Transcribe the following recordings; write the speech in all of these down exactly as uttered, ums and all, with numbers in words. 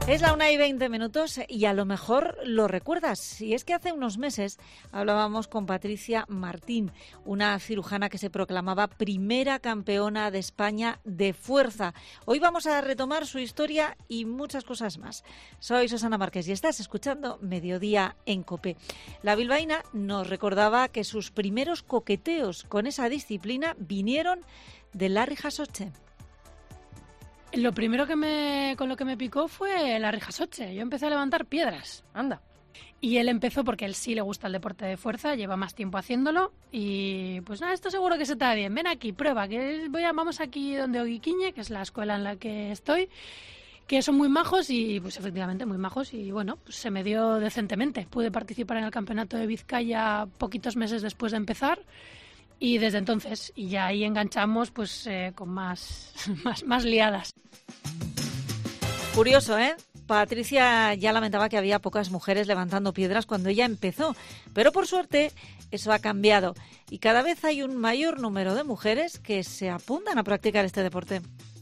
Es la una y veinte minutos y a lo mejor lo recuerdas. Y es que hace unos meses hablábamos con Patricia Martín, una cirujana que se proclamaba primera campeona de España de fuerza. Hoy vamos a retomar su historia y muchas cosas más. Soy Susana Márquez y estás escuchando Mediodía en COPE. La bilbaína nos recordaba que sus primeros coqueteos con esa disciplina vinieron de Larry Jasoche. Lo primero que me, con lo que me picó fue Larry Jasoche. Yo empecé a levantar piedras, anda. Y él empezó porque él sí le gusta el deporte de fuerza, lleva más tiempo haciéndolo y pues nada, esto seguro que se te da bien. Ven aquí, prueba, que voy a, vamos aquí donde Oguiquiñe, que es la escuela en la que estoy, que son muy majos y pues efectivamente muy majos y bueno, pues se me dio decentemente. Pude participar en el campeonato de Vizcaya poquitos meses después de empezar. Y desde entonces, y ya ahí enganchamos pues eh, con más, más, más liadas. Curioso, ¿eh? Patricia ya lamentaba que había pocas mujeres levantando piedras cuando ella empezó, pero por suerte eso ha cambiado y cada vez hay un mayor número de mujeres que se apuntan a practicar este deporte.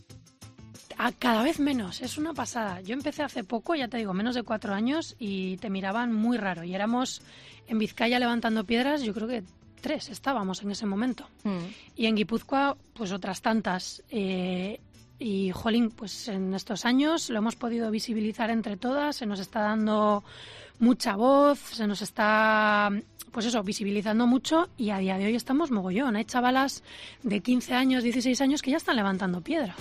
A cada vez menos, es una pasada. Yo empecé hace poco, ya te digo, menos de cuatro años y te miraban muy raro. Y éramos en Vizcaya levantando piedras, yo creo que tres estábamos en ese momento. Mm. Y en Guipúzcoa, pues otras tantas. Eh, y, jolín, pues en estos años lo hemos podido visibilizar entre todas, se nos está dando mucha voz, se nos está, pues eso, visibilizando mucho y a día de hoy estamos mogollón. Hay chavalas de quince años, dieciséis años que ya están levantando piedra.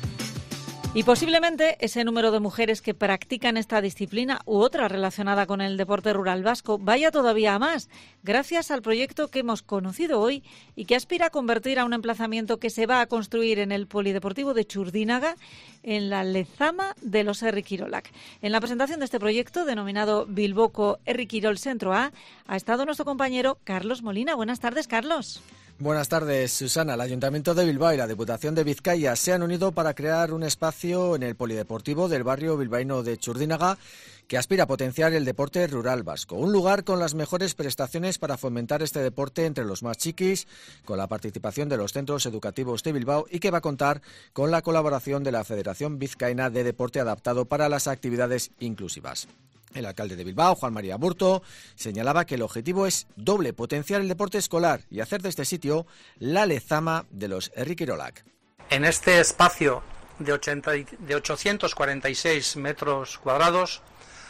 Y posiblemente ese número de mujeres que practican esta disciplina u otra relacionada con el deporte rural vasco vaya todavía a más, gracias al proyecto que hemos conocido hoy y que aspira a convertir a un emplazamiento que se va a construir en el Polideportivo de Txurdinaga en la lezama de los Herri Kirolak. En la presentación de este proyecto, denominado Bilboko Herri Kirol Centro A, ha estado nuestro compañero Carlos Molina. Buenas tardes, Carlos. Buenas tardes, Susana. El Ayuntamiento de Bilbao y la Diputación de Vizcaya se han unido para crear un espacio en el polideportivo del barrio bilbaíno de Txurdinaga que aspira a potenciar el deporte rural vasco. Un lugar con las mejores prestaciones para fomentar este deporte entre los más chiquis, con la participación de los centros educativos de Bilbao y que va a contar con la colaboración de la Federación Vizcaína de Deporte Adaptado para las Actividades Inclusivas. El alcalde de Bilbao, Juan María Burto, señalaba que el objetivo es doble: potenciar el deporte escolar y hacer de este sitio la lezama de los Herri Kirolak. En este espacio de, ochenta, de ochocientos cuarenta y seis metros cuadrados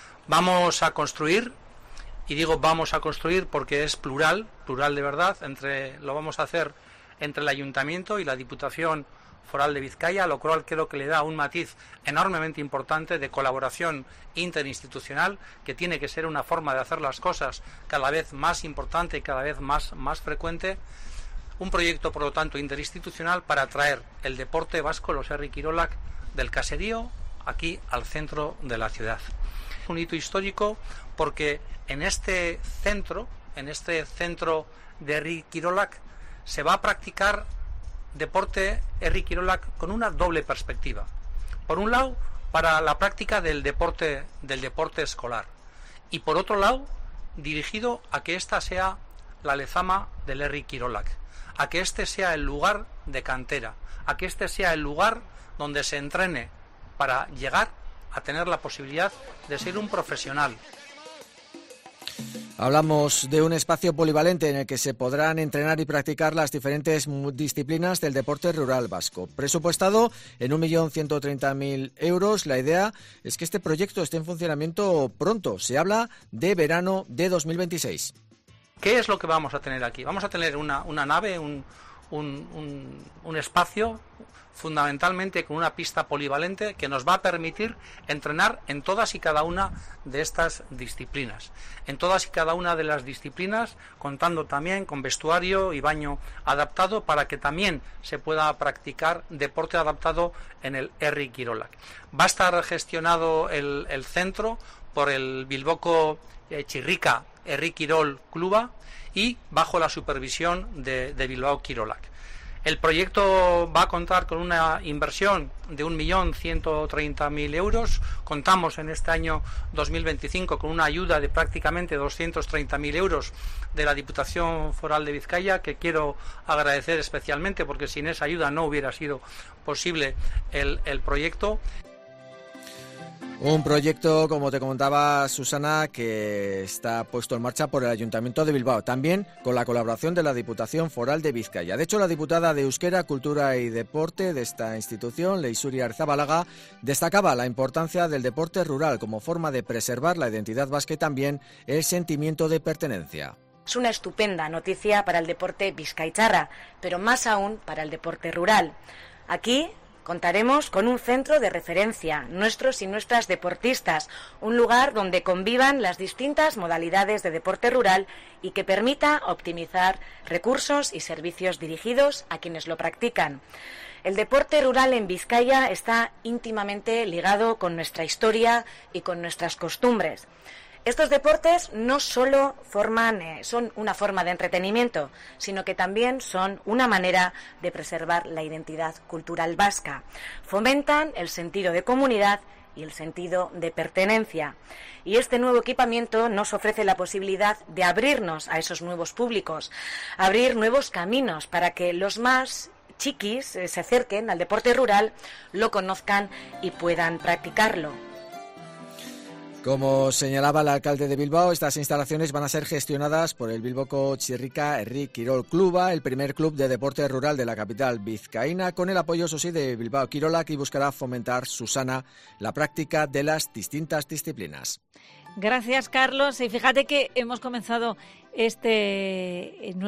vamos a construir, y digo vamos a construir porque es plural, plural de verdad, entre lo vamos a hacer entre el Ayuntamiento y la Diputación Foral de Vizcaya, lo cual creo que le da un matiz enormemente importante de colaboración interinstitucional, que tiene que ser una forma de hacer las cosas cada vez más importante y cada vez más, más frecuente. Un proyecto, por lo tanto, interinstitucional para traer el deporte vasco, los Herri Kirolak, del caserío aquí al centro de la ciudad. Un hito histórico porque en este centro, en este centro de Herri Kirolak, se va a practicar deporte Herri Kirolak con una doble perspectiva. Por un lado, para la práctica del deporte del deporte escolar, y por otro lado, dirigido a que esta sea la lezama del Herri Kirolak, a que este sea el lugar de cantera, a que este sea el lugar donde se entrene para llegar a tener la posibilidad de ser un profesional. Hablamos de un espacio polivalente en el que se podrán entrenar y practicar las diferentes disciplinas del deporte rural vasco. Presupuestado en un millón ciento treinta mil euros, la idea es que este proyecto esté en funcionamiento pronto. Se habla de verano de dos mil veintiséis. ¿Qué es lo que vamos a tener aquí? Vamos a tener una, una nave, un, un, un, un espacio fundamentalmente con una pista polivalente que nos va a permitir entrenar en todas y cada una de estas disciplinas. En todas y cada una de las disciplinas, contando también con vestuario y baño adaptado para que también se pueda practicar deporte adaptado en el Herri Kirolak. Va a estar gestionado el, el centro por el Bilboko eh, Txirrika Herri Kirol Kluba y bajo la supervisión de, de Bilbao Kirolak. El proyecto va a contar con una inversión de un millón ciento treinta mil euros. Contamos en este año dos mil veinticinco con una ayuda de prácticamente doscientos treinta mil euros de la Diputación Foral de Vizcaya, que quiero agradecer especialmente porque sin esa ayuda no hubiera sido posible el, el proyecto. Un proyecto, como te comentaba Susana, que está puesto en marcha por el Ayuntamiento de Bilbao, también con la colaboración de la Diputación Foral de Vizcaya. De hecho, la diputada de Euskera, Cultura y Deporte de esta institución, Leixuri Arzabalaga, destacaba la importancia del deporte rural como forma de preservar la identidad vasca y también el sentimiento de pertenencia. Es una estupenda noticia para el deporte vizcaitarra, pero más aún para el deporte rural. Aquí contaremos con un centro de referencia, nuestros y nuestras deportistas, un lugar donde convivan las distintas modalidades de deporte rural y que permita optimizar recursos y servicios dirigidos a quienes lo practican. El deporte rural en Vizcaya está íntimamente ligado con nuestra historia y con nuestras costumbres. Estos deportes no solo forman, eh, son una forma de entretenimiento, sino que también son una manera de preservar la identidad cultural vasca. Fomentan el sentido de comunidad y el sentido de pertenencia. Y este nuevo equipamiento nos ofrece la posibilidad de abrirnos a esos nuevos públicos, abrir nuevos caminos para que los más chiquis eh, se acerquen al deporte rural, lo conozcan y puedan practicarlo. Como señalaba el alcalde de Bilbao, estas instalaciones van a ser gestionadas por el Bilboko Txirrika Herri Kirol Kluba, el primer club de deporte rural de la capital vizcaína, con el apoyo, eso sí, de Bilbao Kirolak, y buscará fomentar, Susana, la práctica de las distintas disciplinas. Gracias, Carlos. Y fíjate que hemos comenzado este